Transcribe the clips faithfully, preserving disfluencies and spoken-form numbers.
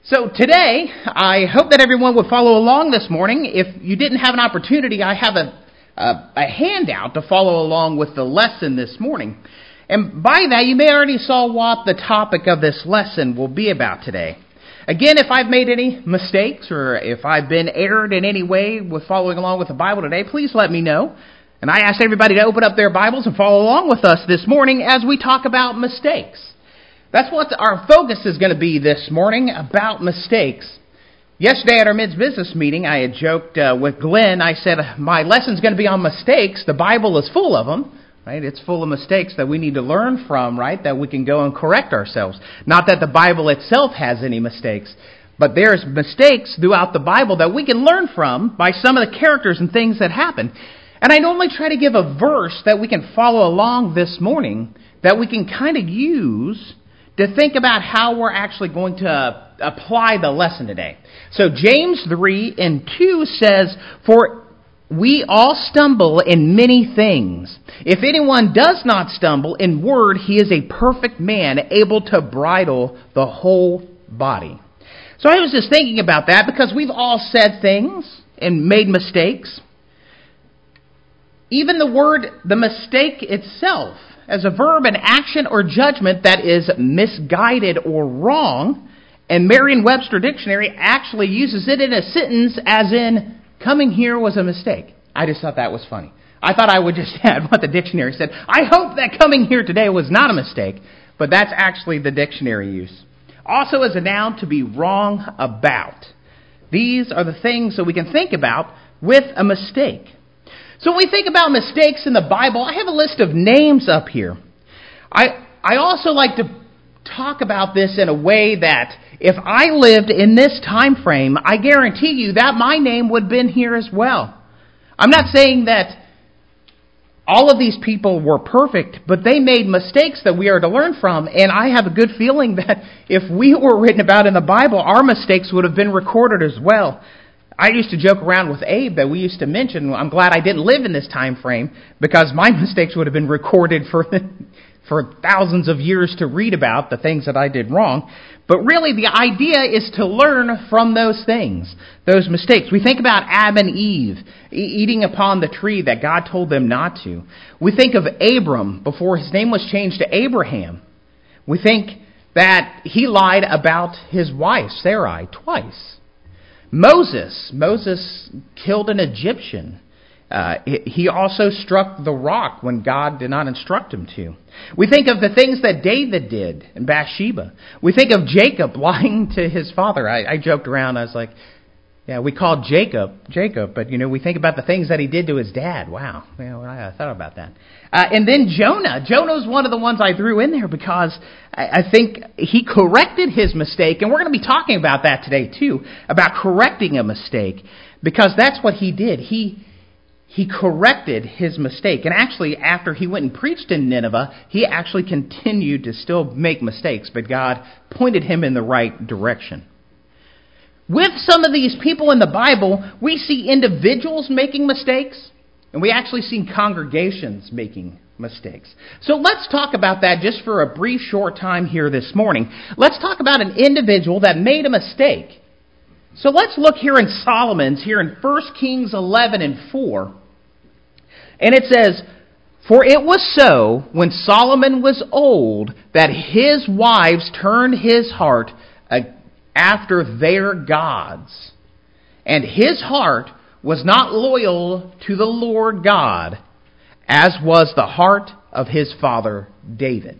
So today, I hope that everyone would follow along this morning. If you didn't have an opportunity, I have a, a, a handout to follow along with the lesson this morning. And by that, you may already saw what the topic of this lesson will be about today. Again, if I've made any mistakes or if I've been erred in any way with following along with the Bible today, please let me know. And I ask everybody to open up their Bibles and follow along with us this morning as we talk about mistakes. That's what our focus is going to be this morning, about mistakes. Yesterday at our men's business meeting, I had joked uh, with Glenn. I said, my lesson's going to be on mistakes. The Bible is full of them, right? It's full of mistakes that we need to learn from, right? That we can go and correct ourselves. Not that the Bible itself has any mistakes, but there's mistakes throughout the Bible that we can learn from by some of the characters and things that happen. And I normally try to give a verse that we can follow along this morning that we can kind of use to think about how we're actually going to uh, apply the lesson today. So James three and two says, "For we all stumble in many things. If anyone does not stumble in word, he is a perfect man, able to bridle the whole body." So I was just thinking about that because we've all said things and made mistakes. Even the word, the mistake itself, as a verb, an action or judgment that is misguided or wrong, and Merriam-Webster Dictionary actually uses it in a sentence as in, coming here was a mistake. I just thought that was funny. I thought I would just add what the dictionary said. I hope that coming here today was not a mistake, but that's actually the dictionary use. Also as a noun, to be wrong about. These are the things that we can think about with a mistake. So when we think about mistakes in the Bible, I have a list of names up here. I I also like to talk about this in a way that if I lived in this time frame, I guarantee you that my name would have been here as well. I'm not saying that all of these people were perfect, but they made mistakes that we are to learn from, and I have a good feeling that if we were written about in the Bible, our mistakes would have been recorded as well. I used to joke around with Abe that we used to mention, I'm glad I didn't live in this time frame because my mistakes would have been recorded for for thousands of years to read about, the things that I did wrong. But really the idea is to learn from those things, those mistakes. We think about Adam and Eve eating upon the tree that God told them not to. We think of Abram before his name was changed to Abraham. We think that he lied about his wife, Sarai, twice. Moses, Moses killed an Egyptian. Uh, he also struck the rock when God did not instruct him to. We think of the things that David did in Bathsheba. We think of Jacob lying to his father. I, I joked around. I was like, yeah, we called Jacob, Jacob, but, you know, we think about the things that he did to his dad. Wow. You know, I thought about that. Uh, and then Jonah. Jonah's one of the ones I threw in there because I, I think he corrected his mistake, and we're going to be talking about that today, too, about correcting a mistake, because that's what he did. He he corrected his mistake. And actually, after he went and preached in Nineveh, he actually continued to still make mistakes, but God pointed him in the right direction. With some of these people in the Bible, we see individuals making mistakes, and we actually see congregations making mistakes. So let's talk about that just for a brief, short time here this morning. Let's talk about an individual that made a mistake. So let's look here in Solomon's, here in First Kings eleven and four. And it says, "For it was so, when Solomon was old, that his wives turned his heart against after their gods. And his heart was not loyal to the Lord God, as was the heart of his father David."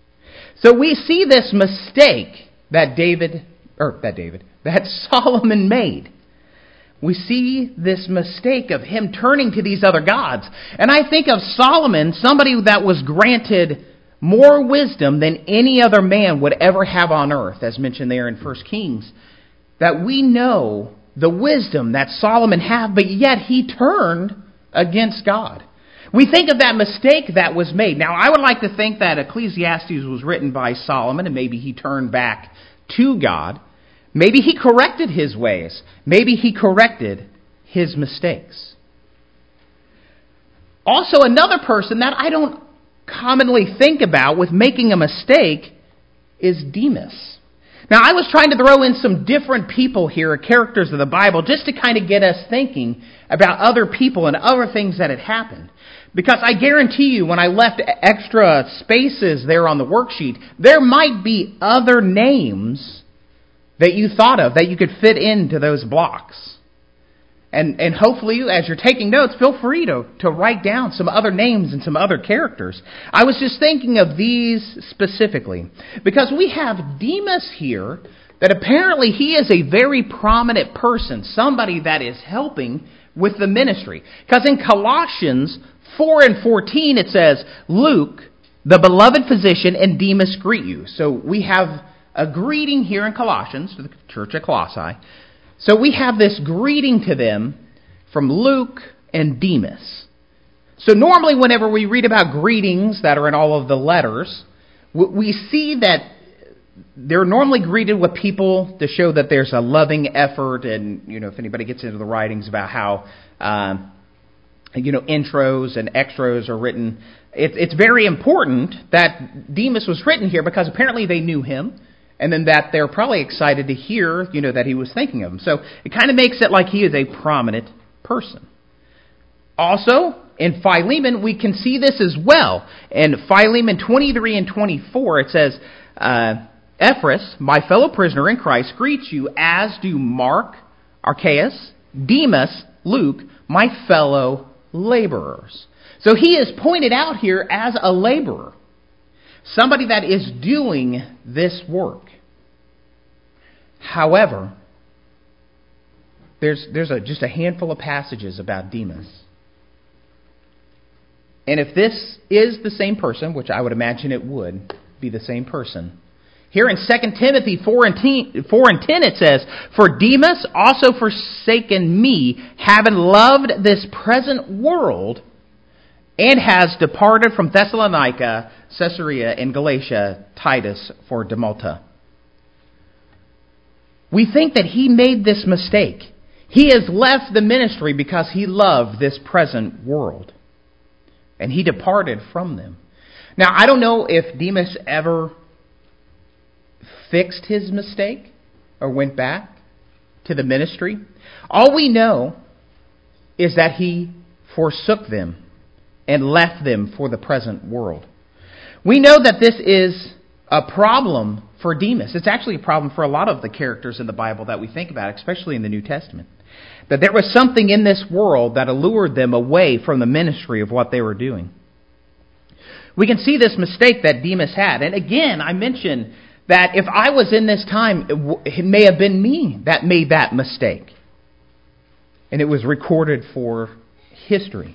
So we see this mistake that David, or that David, that Solomon made. We see this mistake of him turning to these other gods. And I think of Solomon, somebody that was granted more wisdom than any other man would ever have on earth, as mentioned there in First Kings, that we know the wisdom that Solomon had, but yet he turned against God. We think of that mistake that was made. Now, I would like to think that Ecclesiastes was written by Solomon, and maybe he turned back to God. Maybe he corrected his ways. Maybe he corrected his mistakes. Also, another person that I don't commonly think about with making a mistake is Demas. Now, I was trying to throw in some different people here, characters of the Bible, just to kind of get us thinking about other people and other things that had happened. Because I guarantee you, when I left extra spaces there on the worksheet, there might be other names that you thought of that you could fit into those blocks. And and hopefully, as you're taking notes, feel free to, to write down some other names and some other characters. I was just thinking of these specifically, because we have Demas here, that apparently he is a very prominent person, somebody that is helping with the ministry. Because in Colossians four and fourteen it says, Luke, the beloved physician, and Demas greet you. So we have a greeting here in Colossians to the church at Colossae. So we have this greeting to them from Luke and Demas. So normally whenever we read about greetings that are in all of the letters, we see that they're normally greeted with people to show that there's a loving effort. And, you know, if anybody gets into the writings about how, um, you know, intros and extras are written, it, it's very important that Demas was written here because apparently they knew him. And then that they're probably excited to hear, you know, that he was thinking of them. So it kind of makes it like he is a prominent person. Also, in Philemon, we can see this as well. In Philemon twenty-three and twenty-four, it says, uh, Ephras, my fellow prisoner in Christ, greets you, as do Mark, Archaeus, Demas, Luke, my fellow laborers. So he is pointed out here as a laborer. Somebody that is doing this work. However, there's there's a, just a handful of passages about Demas. And if this is the same person, which I would imagine it would be the same person, here in Second Timothy four and ten it says, For Demas also forsaken me, having loved this present world, and has departed from Thessalonica, Caesarea, and Galatia, Titus for Demolta. We think that he made this mistake. He has left the ministry because he loved this present world. And he departed from them. Now, I don't know if Demas ever fixed his mistake or went back to the ministry. All we know is that he forsook them and left them for the present world. We know that this is a problem for Demas. It's actually a problem for a lot of the characters in the Bible that we think about, especially in the New Testament. That there was something in this world that allured them away from the ministry of what they were doing. We can see this mistake that Demas had. And again, I mentioned that if I was in this time, it, w- it may have been me that made that mistake. And it was recorded for history.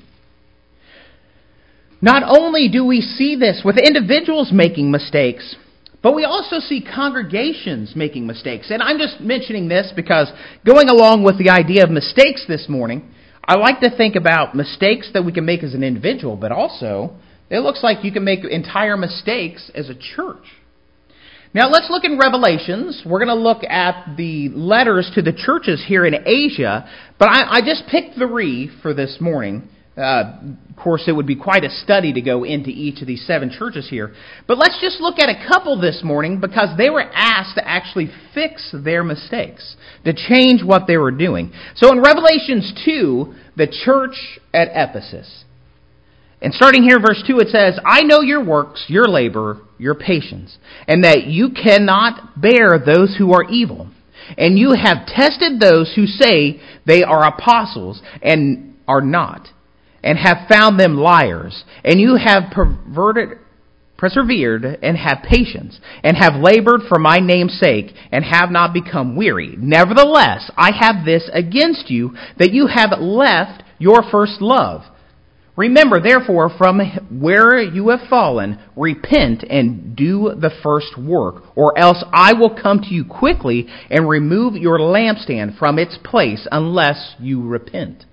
Not only do we see this with individuals making mistakes, but we also see congregations making mistakes. And I'm just mentioning this because going along with the idea of mistakes this morning, I like to think about mistakes that we can make as an individual, but also it looks like you can make entire mistakes as a church. Now let's look in Revelations. We're going to look at the letters to the churches here in Asia, but I, I just picked three for this morning. Uh, of course, it would be quite a study to go into each of these seven churches here. But let's just look at a couple this morning because they were asked to actually fix their mistakes, to change what they were doing. So in Revelations two, the church at Ephesus. And starting here in verse two, it says, I know your works, your labor, your patience, and that you cannot bear those who are evil. And you have tested those who say they are apostles and are not, and have found them liars. And you have perverted, persevered, and have patience, and have labored for my name's sake, and have not become weary. Nevertheless, I have this against you, that you have left your first love. Remember, therefore, from where you have fallen, repent and do the first work, or else I will come to you quickly and remove your lampstand from its place unless you repent.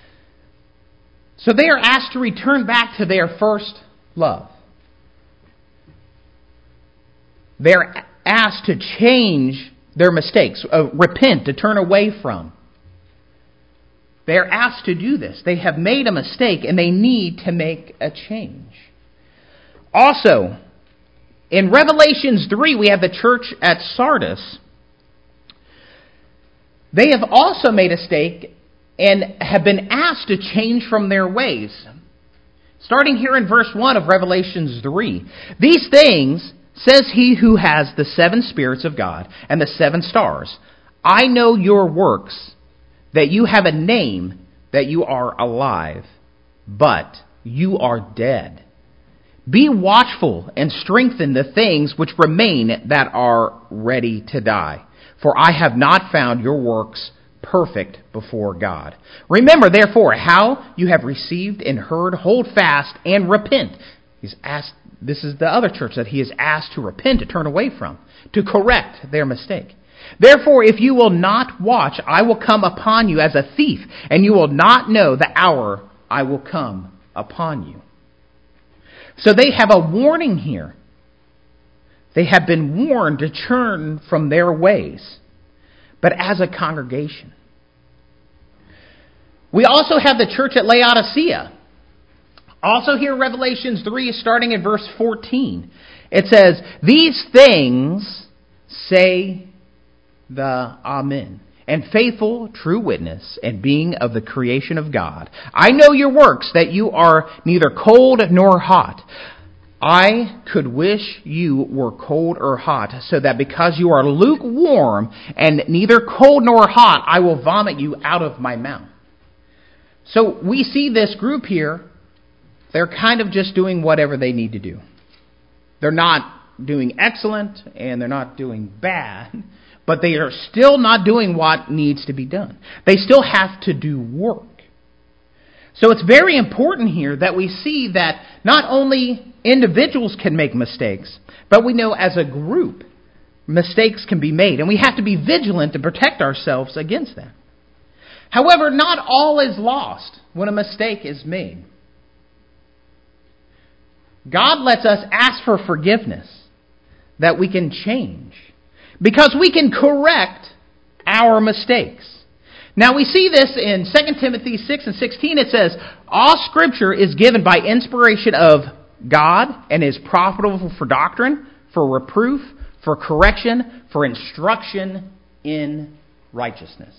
So they are asked to return back to their first love. They're asked to change their mistakes, uh, repent, to turn away from. They're asked to do this. They have made a mistake and they need to make a change. Also, In Revelations three, we have the church at Sardis. They have also made a mistake and have been asked to change from their ways. Starting here in verse one of Revelations three. These things says he who has the seven spirits of God and the seven stars. I know your works, that you have a name, that you are alive, but you are dead. Be watchful and strengthen the things which remain that are ready to die. For I have not found your works perfect before God. Remember, therefore, how you have received and heard, hold fast and repent. He's asked, this is the other church that he is asked to repent, to turn away from, to correct their mistake. Therefore, if you will not watch, I will come upon you as a thief, and you will not know the hour I will come upon you. So they have a warning here. They have been warned to turn from their ways, but as a congregation. We also have the church at Laodicea. Also here, Revelations three, starting at verse fourteen. It says, these things say the Amen, and faithful, true witness, and being of the creation of God. I know your works, that you are neither cold nor hot. I could wish you were cold or hot, so that because you are lukewarm and neither cold nor hot, I will vomit you out of my mouth. So we see this group here, they're kind of just doing whatever they need to do. They're not doing excellent and they're not doing bad, but they are still not doing what needs to be done. They still have to do work. So it's very important here that we see that not only individuals can make mistakes, but we know as a group, mistakes can be made. And we have to be vigilant to protect ourselves against that. However, not all is lost when a mistake is made. God lets us ask for forgiveness that we can change, because we can correct our mistakes. Now we see this in Second Timothy six and sixteen. It says, all Scripture is given by inspiration of God and is profitable for doctrine, for reproof, for correction, for instruction in righteousness.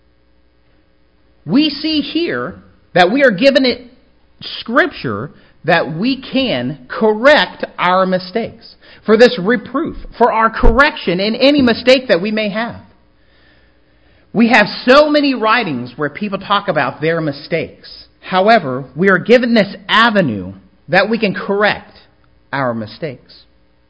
We see here that we are given it Scripture that we can correct our mistakes, for this reproof, for our correction in any mistake that we may have. We have so many writings where people talk about their mistakes. However, we are given this avenue that we can correct our mistakes.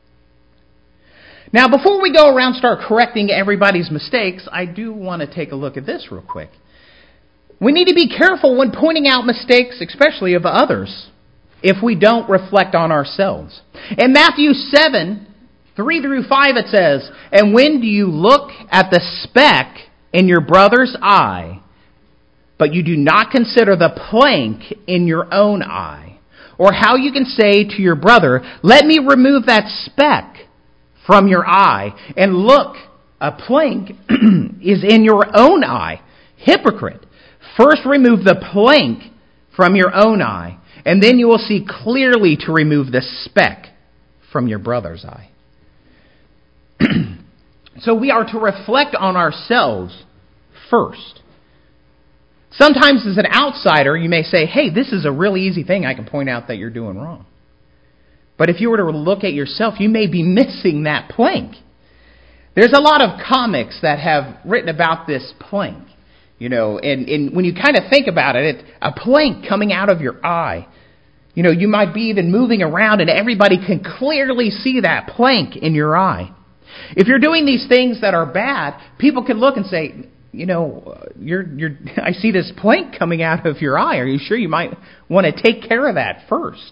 Now, before we go around and start correcting everybody's mistakes, I do want to take a look at this real quick. We need to be careful when pointing out mistakes, especially of others, if we don't reflect on ourselves. In Matthew seven, three through five, it says, and when do you look at the speck in your brother's eye, but you do not consider the plank in your own eye? Or how you can say to your brother, let me remove that speck from your eye, and look, a plank is in your own eye. Hypocrite, first remove the plank from your own eye, and then you will see clearly to remove the speck from your brother's eye. So we are to reflect on ourselves first. Sometimes as an outsider, you may say, hey, this is a really easy thing I can point out that you're doing wrong. But if you were to look at yourself, you may be missing that plank. There's a lot of comics that have written about this plank. You know, and, and when you kind of think about it, it's a plank coming out of your eye. You know, you might be even moving around and everybody can clearly see that plank in your eye. If you're doing these things that are bad, people can look and say, you know, you're, you're, I see this plank coming out of your eye. Are you sure you might want to take care of that first?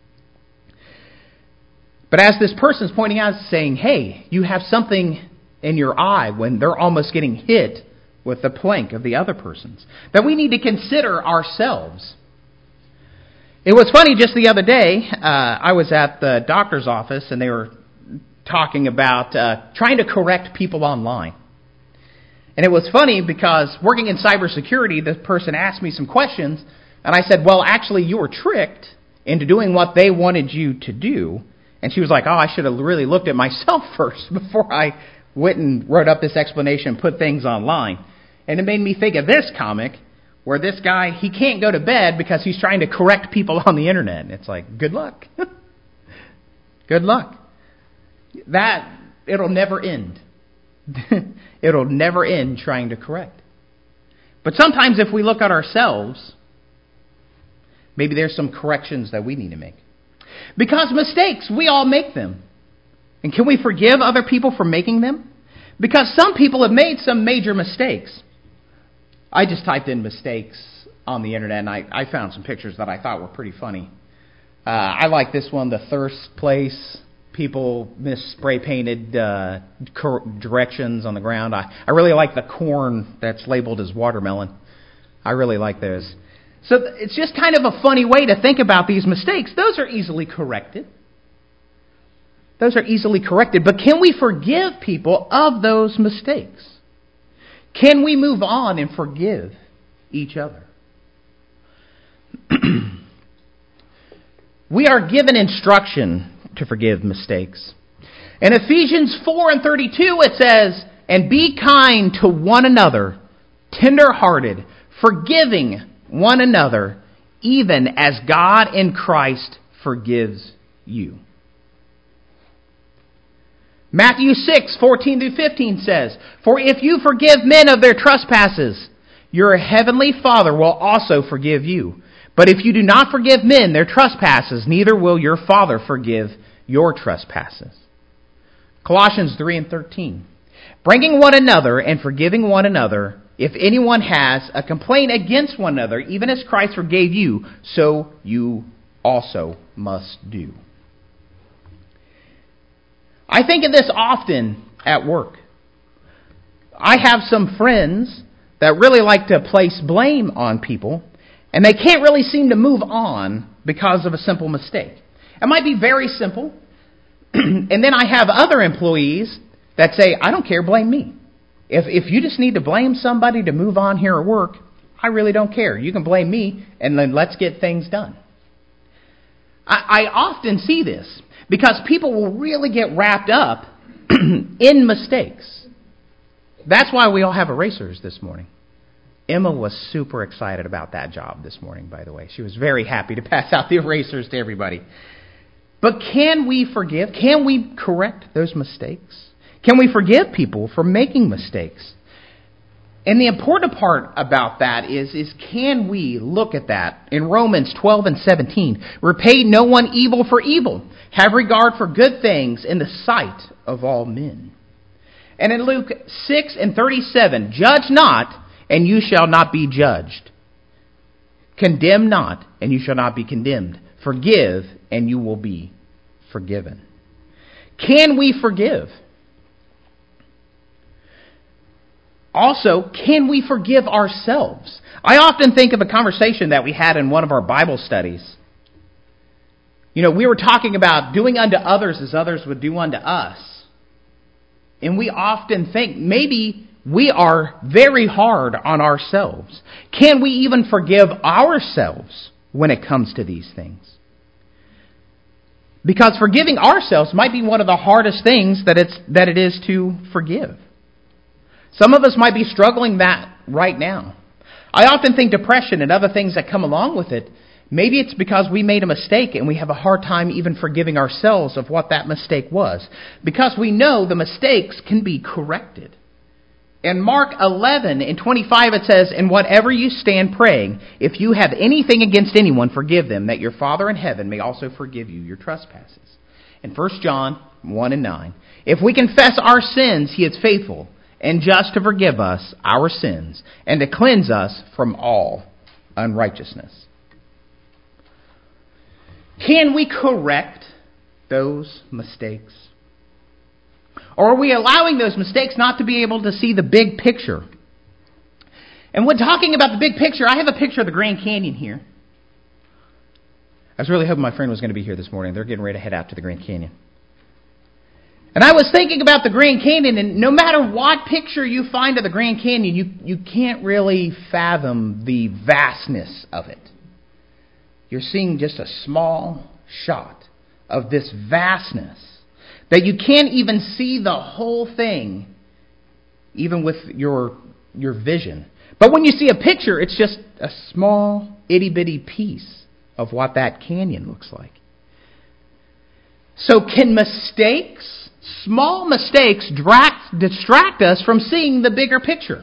But as this person's pointing out, saying, hey, you have something in your eye when they're almost getting hit with the plank of the other person's, that we need to consider ourselves. It was funny, just the other day, uh, I was at the doctor's office and they were talking about uh, trying to correct people online. And it was funny because working in cybersecurity, the person asked me some questions, and I said, well, actually, you were tricked into doing what they wanted you to do, And she was like, oh, I should have really looked at myself first before I went and wrote up this explanation and put things online. And it made me think of this comic where this guy, he can't go to bed because he's trying to correct people on the internet. And it's like, good luck. Good luck. That, it'll never end. It'll never end trying to correct. But sometimes if we look at ourselves, maybe there's some corrections that we need to make. Because mistakes, we all make them. And can we forgive other people for making them? Because some people have made some major mistakes. I just typed in mistakes on the internet, and I, I found some pictures that I thought were pretty funny. Uh, I like this one, the thirst place. People mis-spray painted uh, cor- directions on the ground. I, I really like the corn that's labeled as watermelon. I really like those. So th- it's just kind of a funny way to think about these mistakes. Those are easily corrected. Those are easily corrected. But can we forgive people of those mistakes? Can we move on and forgive each other? We are given instruction to forgive mistakes. In Ephesians four and thirty-two it says, and be kind to one another, tender-hearted, forgiving one another, even as God in Christ forgives you. Matthew six, fourteen through fifteen says, for if you forgive men of their trespasses, your heavenly Father will also forgive you. But if you do not forgive men their trespasses, neither will your Father forgive your trespasses. Colossians three and thirteen. Bringing one another and forgiving one another, if anyone has a complaint against one another, even as Christ forgave you, so you also must do. I think of this often at work. I have some friends that really like to place blame on people, and they can't really seem to move on because of a simple mistake. It might be very simple. And then I have other employees that say, I don't care, blame me. If if you just need to blame somebody to move on here at work, I really don't care. You can blame me, and then let's get things done. I, I often see this because people will really get wrapped up in mistakes. That's why we all have erasers this morning. Emma was super excited about that job this morning, by the way. She was very happy to pass out the erasers to everybody. But can we forgive? Can we correct those mistakes? Can we forgive people for making mistakes? And the important part about that is, is can we look at that in Romans twelve and seventeen? Repay no one evil for evil. Have regard for good things in the sight of all men. And in Luke six and thirty-seven, judge not, and you shall not be judged. Condemn not, and you shall not be condemned. Forgive, and you will be forgiven. Can we forgive? Also, can we forgive ourselves? I often think of a conversation that we had in one of our Bible studies. You know, we were talking about doing unto others as others would do unto us. And we often think maybe we are very hard on ourselves. Can we even forgive ourselves when it comes to these things? Because forgiving ourselves might be one of the hardest things that it's that it is to forgive. Some of us might be struggling that right now. I often think depression and other things that come along with it, maybe it's because we made a mistake and we have a hard time even forgiving ourselves of what that mistake was. Because we know the mistakes can be corrected. In Mark eleven and twenty-five it says, and whatever you stand praying, if you have anything against anyone, forgive them, that your Father in heaven may also forgive you your trespasses. In First John one and nine, if we confess our sins, he is faithful and just to forgive us our sins and to cleanse us from all unrighteousness. Can we correct those mistakes? Or are we allowing those mistakes not to be able to see the big picture? And when talking about the big picture, I have a picture of the Grand Canyon here. I was really hoping my friend was going to be here this morning. They're getting ready to head out to the Grand Canyon. And I was thinking about the Grand Canyon, and no matter what picture you find of the Grand Canyon, you, you can't really fathom the vastness of it. You're seeing just a small shot of this vastness that you can't even see the whole thing, even with your your vision. But when you see a picture, it's just a small, itty-bitty piece of what that canyon looks like. So can mistakes, small mistakes, distract, distract us from seeing the bigger picture?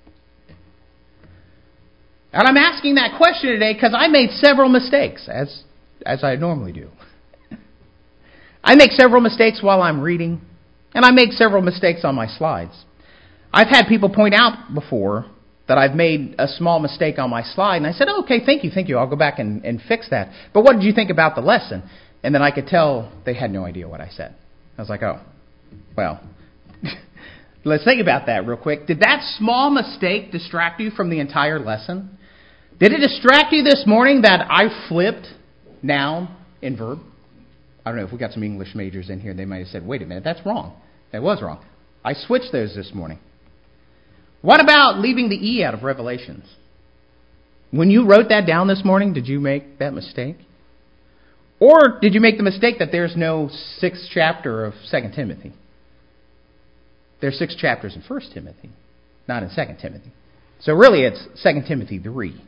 And I'm asking that question today because I made several mistakes, as as I normally do. I make several mistakes while I'm reading, and I make several mistakes on my slides. I've had people point out before that I've made a small mistake on my slide, and I said, oh, okay, thank you, thank you, I'll go back and, and fix that. But what did you think about the lesson? And then I could tell they had no idea what I said. I was like, oh, well, let's think about that real quick. Did that small mistake distract you from the entire lesson? Did it distract you this morning that I flipped noun and verb? I don't know if we got some English majors in here. They might have said, wait a minute, that's wrong. That was wrong. I switched those this morning. What about leaving the E out of Revelations? When you wrote that down this morning, did you make that mistake? Or did you make the mistake that there's no sixth chapter of Second Timothy? There's six chapters in First Timothy, not in Second Timothy. So really it's Second Timothy three.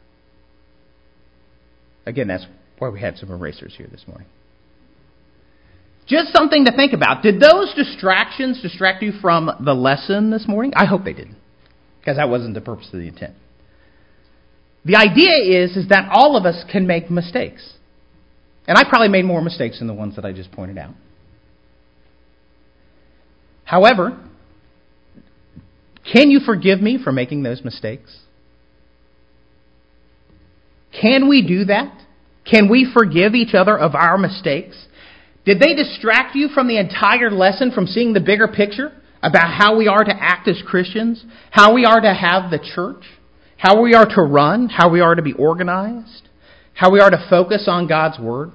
Again, that's why we had some erasers here this morning. Just something to think about. Did those distractions distract you from the lesson this morning? I hope they didn't, because that wasn't the purpose of the intent. The idea is, is that all of us can make mistakes. And I probably made more mistakes than the ones that I just pointed out. However, can you forgive me for making those mistakes? Can we do that? Can we forgive each other of our mistakes? Did they distract you from the entire lesson, from seeing the bigger picture about how we are to act as Christians, how we are to have the church, how we are to run, how we are to be organized, how we are to focus on God's Word?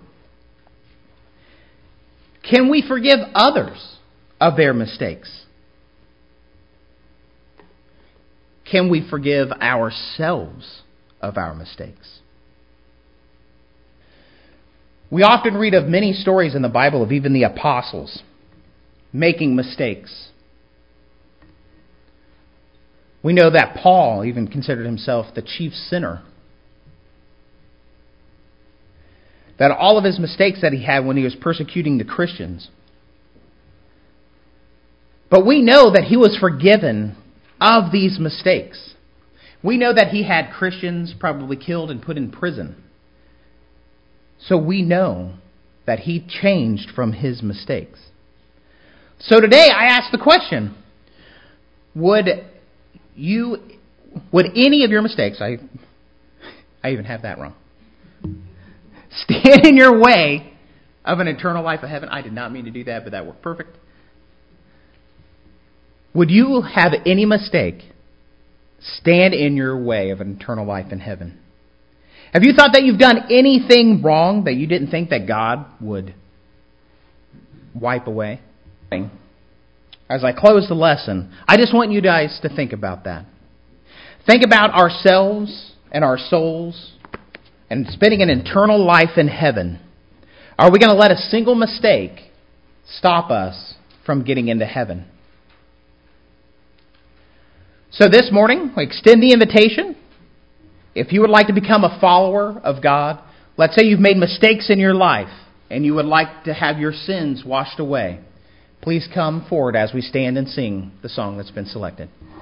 Can we forgive others of their mistakes? Can we forgive ourselves of our mistakes? We often read of many stories in the Bible of even the apostles making mistakes. We know that Paul even considered himself the chief sinner. That all of his mistakes that he had when he was persecuting the Christians. But we know that he was forgiven of these mistakes. We know that he had Christians probably killed and put in prison. So we know that he changed from his mistakes. So today I ask the question, would you, would any of your mistakes, I, I even have that wrong, stand in your way of an eternal life of heaven? I did not mean to do that, but that worked perfect. Would you have any mistake stand in your way of an eternal life in heaven? Have you thought that you've done anything wrong that you didn't think that God would wipe away? As I close the lesson, I just want you guys to think about that. Think about ourselves and our souls and spending an eternal life in heaven. Are we going to let a single mistake stop us from getting into heaven? So this morning, we extend the invitation. If you would like to become a follower of God, let's say you've made mistakes in your life and you would like to have your sins washed away, please come forward as we stand and sing the song that's been selected.